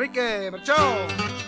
Enrique, marchó.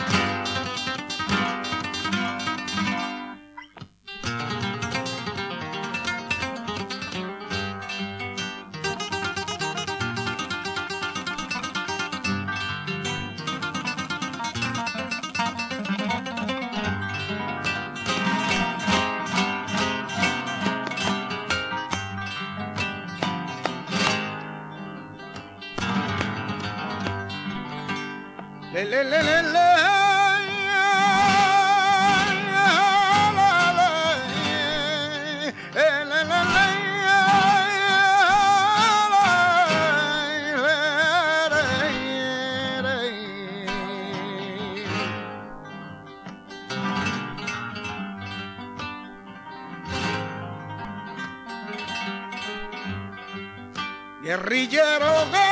Guerrillero,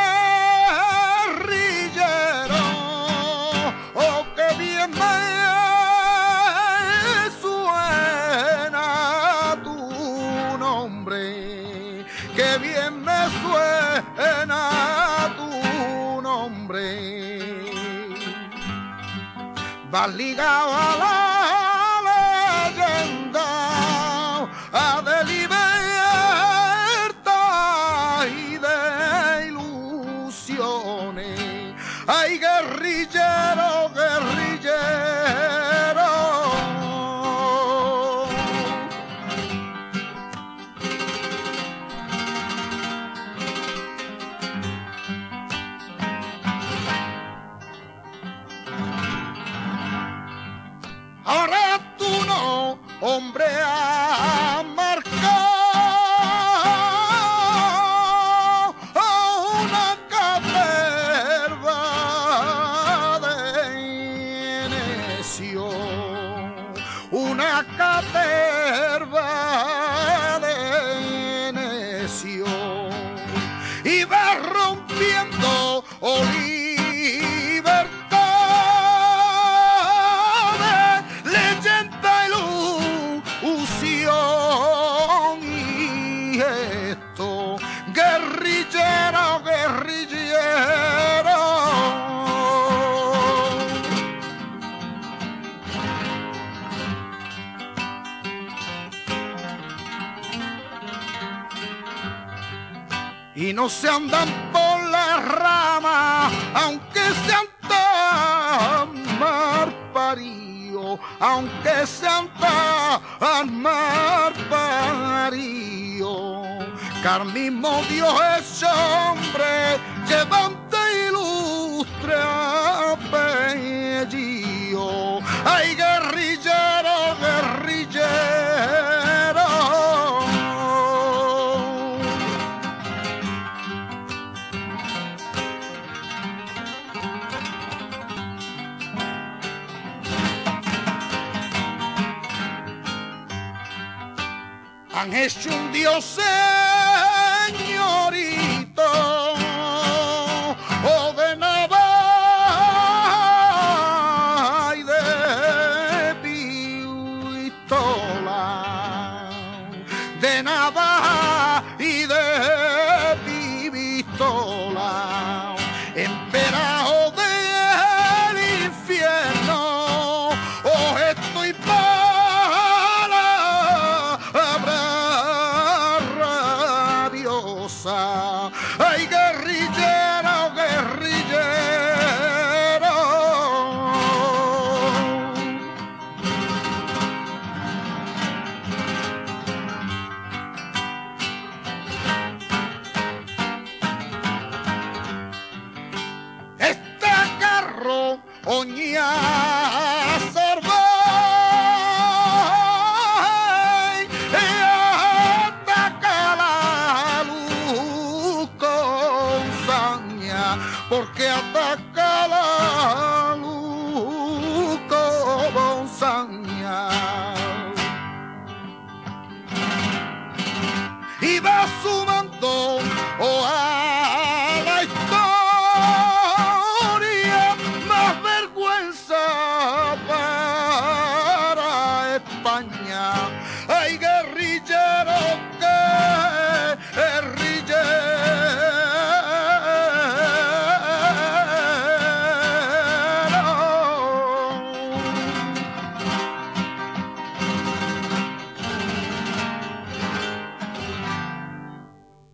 guerrillero, oh, que bien me suena tu nombre, que bien me suena tu nombre. Vas ligado a la leyenda, a de libertad y de ilusiones. Ay, guerrillero, guerrillero. Ahora tú no, hombre, a marcar una caterva de necio, una caterva de necio, y va rompiendo y esto, guerrillero, guerrillero. Y no se andan por la rama, aunque sean tan malparidos, aunque sean tan malparidos, que al mismo Dios es hombre, llevante ilustre apellido. Ay, guerrillero, guerrillero. Han hecho un Dios señorito, o de navaja y de pistola, de navaja y de pistola, emperado del infierno, oh, estoy ay, guerrillero, guerrillero. Este carro oña porque ataca la luz.